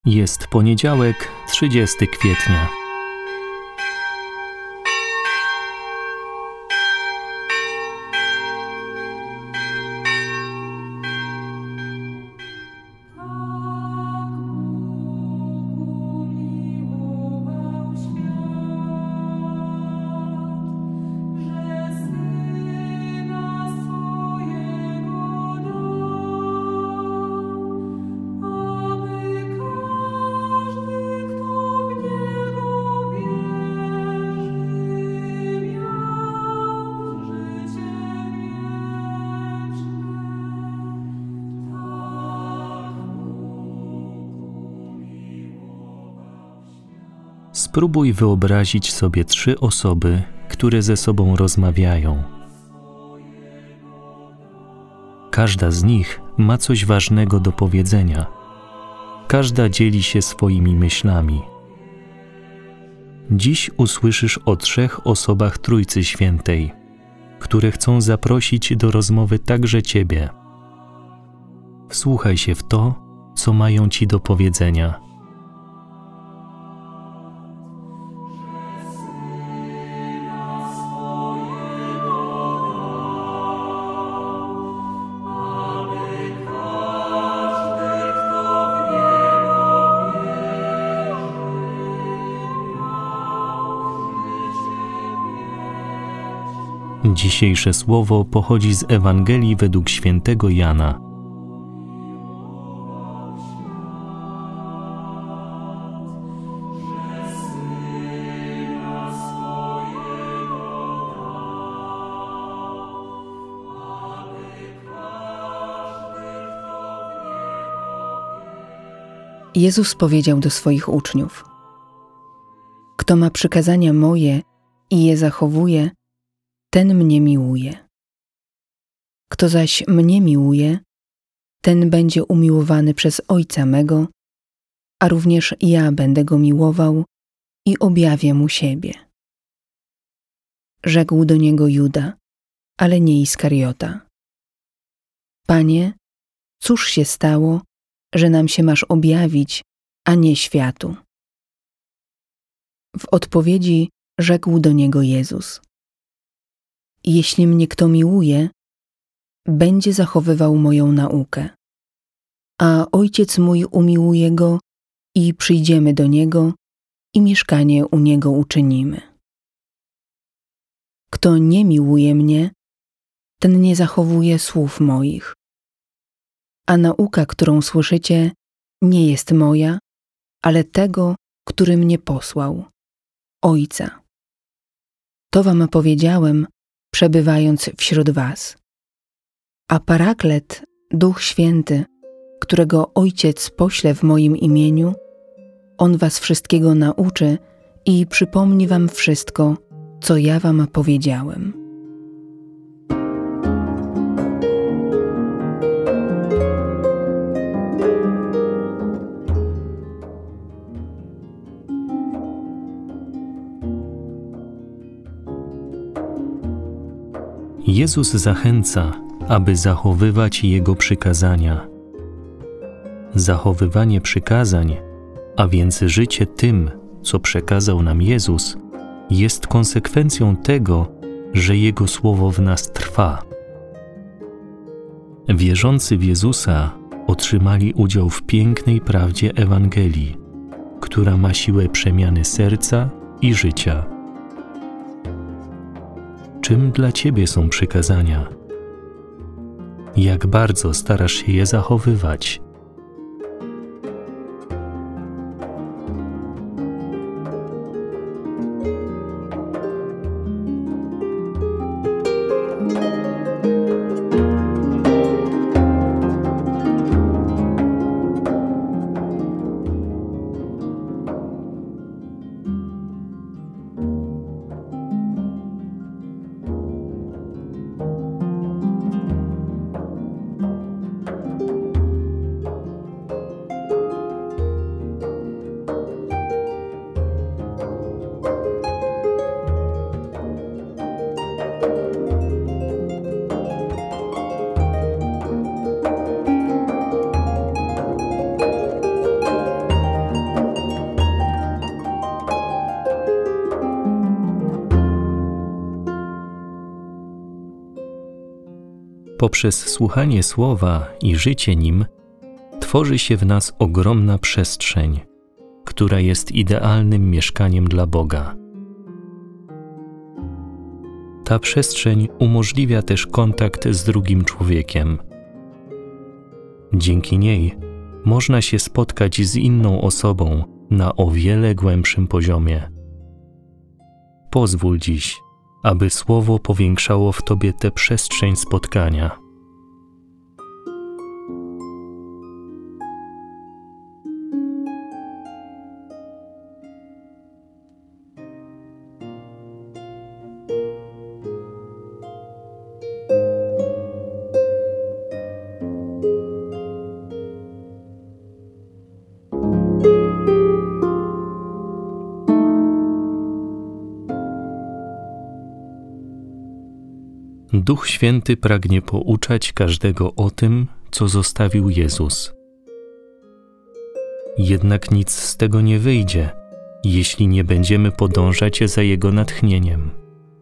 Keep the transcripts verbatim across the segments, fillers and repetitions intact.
Jest poniedziałek, trzydziestego kwietnia. Spróbuj wyobrazić sobie trzy osoby, które ze sobą rozmawiają. Każda z nich ma coś ważnego do powiedzenia. Każda dzieli się swoimi myślami. Dziś usłyszysz o trzech osobach Trójcy Świętej, które chcą zaprosić do rozmowy także Ciebie. Wsłuchaj się w to, co mają Ci do powiedzenia. Dzisiejsze słowo pochodzi z Ewangelii według świętego Jana. Jezus powiedział do swoich uczniów: Kto ma przykazania moje i je zachowuje, ten mnie miłuje. Kto zaś mnie miłuje, ten będzie umiłowany przez Ojca mego, a również ja będę go miłował i objawię mu siebie. Rzekł do niego Juda, ale nie Iskariota: Panie, cóż się stało, że nam się masz objawić, a nie światu? W odpowiedzi rzekł do niego Jezus: Jeśli mnie kto miłuje, będzie zachowywał moją naukę, a Ojciec mój umiłuje go i przyjdziemy do niego i mieszkanie u niego uczynimy. Kto nie miłuje mnie, ten nie zachowuje słów moich. A nauka, którą słyszycie, nie jest moja, ale tego, który mnie posłał, Ojca. To wam powiedziałem, przebywając wśród was. A Paraklet, Duch Święty, którego Ojciec pośle w moim imieniu, On was wszystkiego nauczy i przypomni wam wszystko, co ja wam powiedziałem. Jezus zachęca, aby zachowywać Jego przykazania. Zachowywanie przykazań, a więc życie tym, co przekazał nam Jezus, jest konsekwencją tego, że Jego słowo w nas trwa. Wierzący w Jezusa otrzymali udział w pięknej prawdzie Ewangelii, która ma siłę przemiany serca i życia. Czym dla Ciebie są przykazania? Jak bardzo starasz się je zachowywać? Poprzez słuchanie Słowa i życie nim tworzy się w nas ogromna przestrzeń, która jest idealnym mieszkaniem dla Boga. Ta przestrzeń umożliwia też kontakt z drugim człowiekiem. Dzięki niej można się spotkać z inną osobą na o wiele głębszym poziomie. Pozwól dziś, aby Słowo powiększało w Tobie tę przestrzeń spotkania. Duch Święty pragnie pouczać każdego o tym, co zostawił Jezus. Jednak nic z tego nie wyjdzie, jeśli nie będziemy podążać za Jego natchnieniem.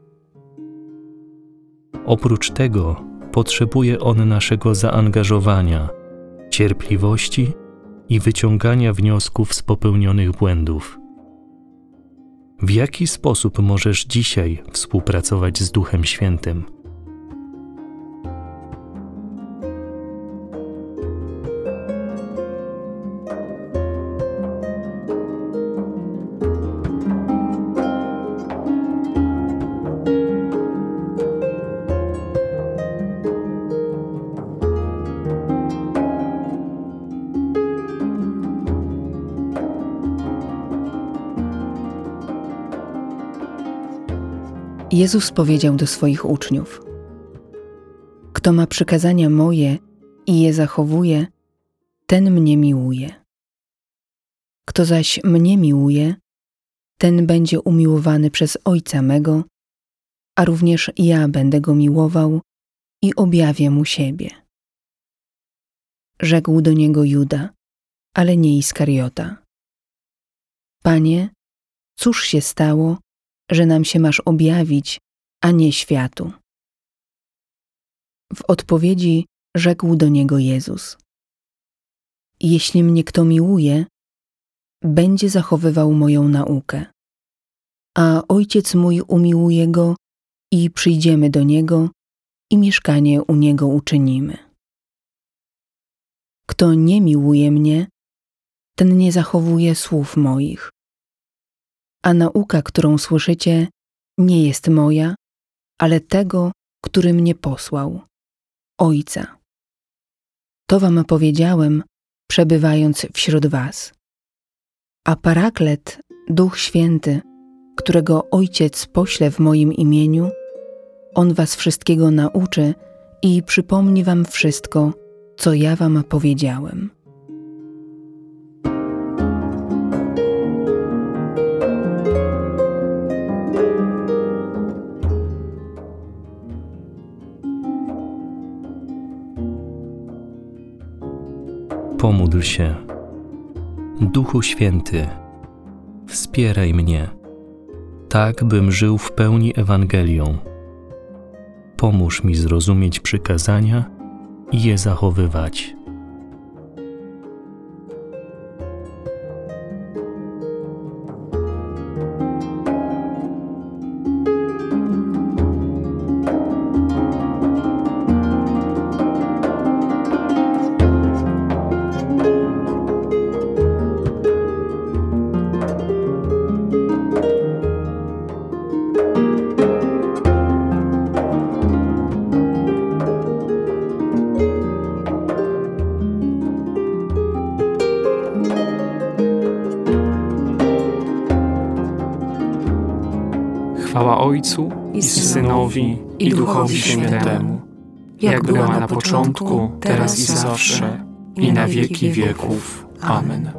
Oprócz tego potrzebuje On naszego zaangażowania, cierpliwości i wyciągania wniosków z popełnionych błędów. W jaki sposób możesz dzisiaj współpracować z Duchem Świętym? Jezus powiedział do swoich uczniów: Kto ma przykazania moje i je zachowuje, ten mnie miłuje. Kto zaś mnie miłuje, ten będzie umiłowany przez Ojca mego, a również ja będę go miłował i objawię mu siebie. Rzekł do niego Juda, ale nie Iskariota: Panie, cóż się stało, że nam się masz objawić, a nie światu? W odpowiedzi rzekł do niego Jezus: Jeśli mnie kto miłuje, będzie zachowywał moją naukę, a Ojciec mój umiłuje go i przyjdziemy do niego i mieszkanie u niego uczynimy. Kto nie miłuje mnie, ten nie zachowuje słów moich. A nauka, którą słyszycie, nie jest moja, ale tego, który mnie posłał, Ojca. To wam powiedziałem, przebywając wśród was. A Paraklet, Duch Święty, którego Ojciec pośle w moim imieniu, On was wszystkiego nauczy i przypomni wam wszystko, co ja wam powiedziałem. Pomódl się. Duchu Święty, wspieraj mnie, tak bym żył w pełni Ewangelią. Pomóż mi zrozumieć przykazania i je zachowywać. Chwała Ojcu i Synowi i Duchowi Świętemu, jak była na początku, teraz i zawsze, i na wieki wieków. Amen.